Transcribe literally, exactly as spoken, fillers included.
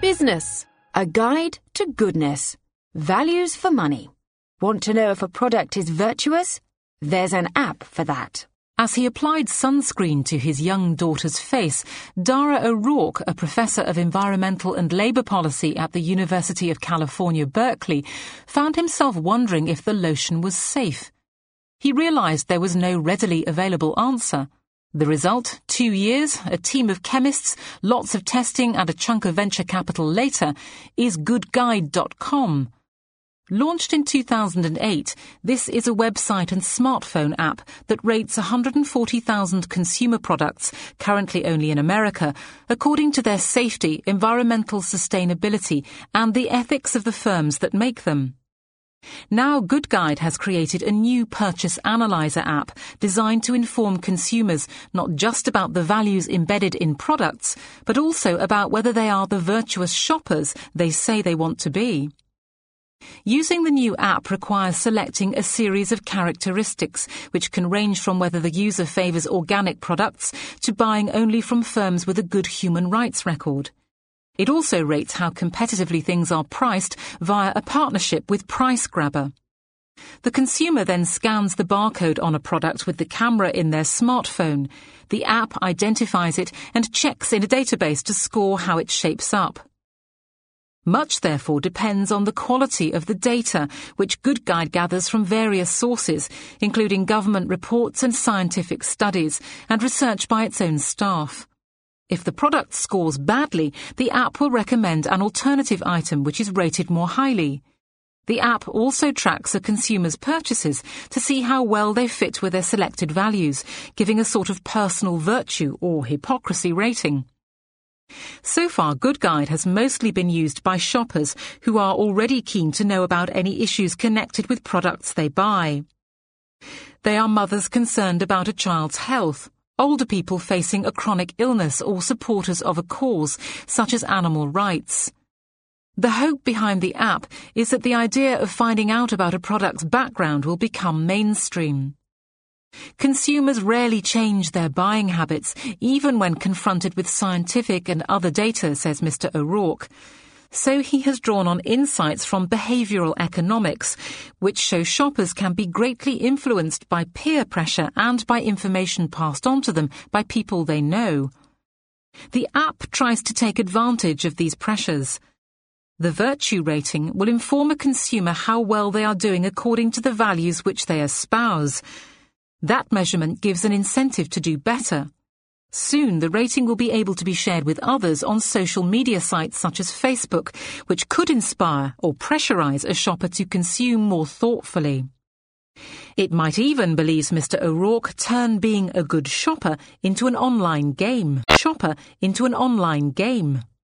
Business, a guide to goodness. Values for money. Want to know if a product is virtuous? There's an app for that. As he applied sunscreen to his young daughter's face, Dara O'Rourke, a professor of environmental and labour policy at the University of California, Berkeley, found himself wondering if the lotion was safe. He realised there was no readily available answer. The result, two years, a team of chemists, lots of testing and a chunk of venture capital later, is good guide dot com. Launched in two thousand eight, this is a website and smartphone app that rates one hundred forty thousand consumer products, currently only in America, according to their safety, environmental sustainability, and the ethics of the firms that make them. Now Good Guide has created a new purchase analyzer app designed to inform consumers not just about the values embedded in products, but also about whether they are the virtuous shoppers they say they want to be. Using the new app requires selecting a series of characteristics, which can range from whether the user favours organic products to buying only from firms with a good human rights record. It also rates how competitively things are priced via a partnership with PriceGrabber. The consumer then scans the barcode on a product with the camera in their smartphone. The app identifies it and checks in a database to score how it shapes up. Much, therefore, depends on the quality of the data, which Good Guide gathers from various sources, including government reports and scientific studies, and research by its own staff. If the product scores badly, the app will recommend an alternative item which is rated more highly. The app also tracks a consumer's purchases to see how well they fit with their selected values, giving a sort of personal virtue or hypocrisy rating. So far, Good Guide has mostly been used by shoppers who are already keen to know about any issues connected with products they buy. They are mothers concerned about a child's health, older people facing a chronic illness, or supporters of a cause, such as animal rights. The hope behind the app is that the idea of finding out about a product's background will become mainstream. Consumers rarely change their buying habits, even when confronted with scientific and other data, says Mister O'Rourke. So he has drawn on insights from behavioural economics, which show shoppers can be greatly influenced by peer pressure and by information passed on to them by people they know. The app tries to take advantage of these pressures. The virtue rating will inform a consumer how well they are doing according to the values which they espouse. That measurement gives an incentive to do better. Soon, the rating will be able to be shared with others on social media sites such as Facebook, which could inspire or pressurise a shopper to consume more thoughtfully. It might even, believes Mister O'Rourke, turn being a good shopper into an online game. Shopper into an online game.